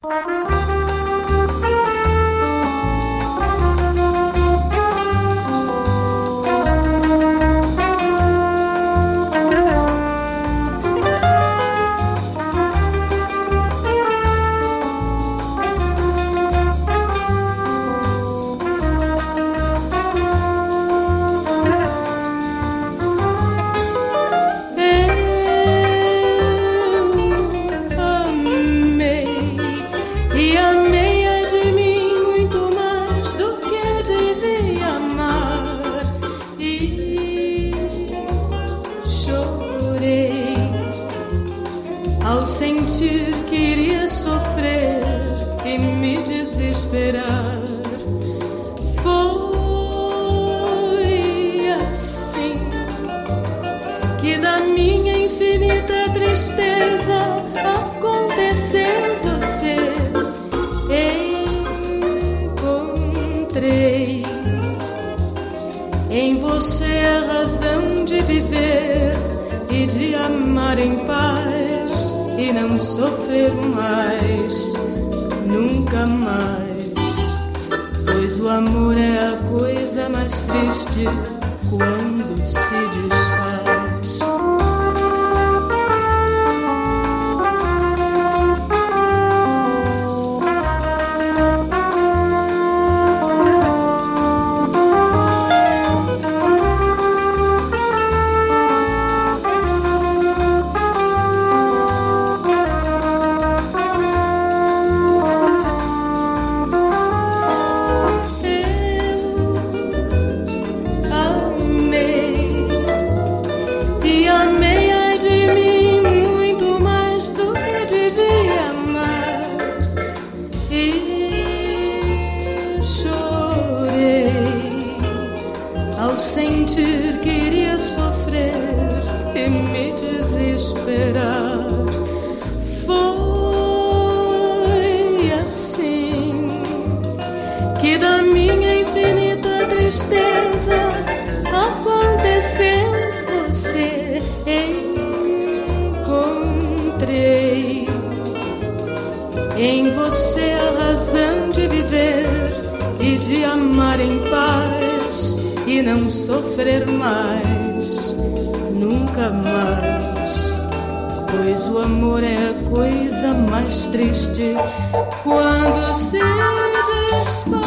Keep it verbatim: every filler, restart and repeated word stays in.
Ao sentir que iria sofrer e me desesperar, foi assim que da minha infinita tristeza aconteceu você. Encontrei em você a razão de viver e de amar em paz e não sofrer mais, nunca mais. Pois o amor é a coisa mais triste quando se desfaz. Ao sentir que iria sofrer e me desesperar, foi assim que da minha infinita tristeza aconteceu você. Encontrei em você a razão de viver e de amar em paz e não sofrer mais, nunca mais. Pois o amor é a coisa mais triste quando se desfaz.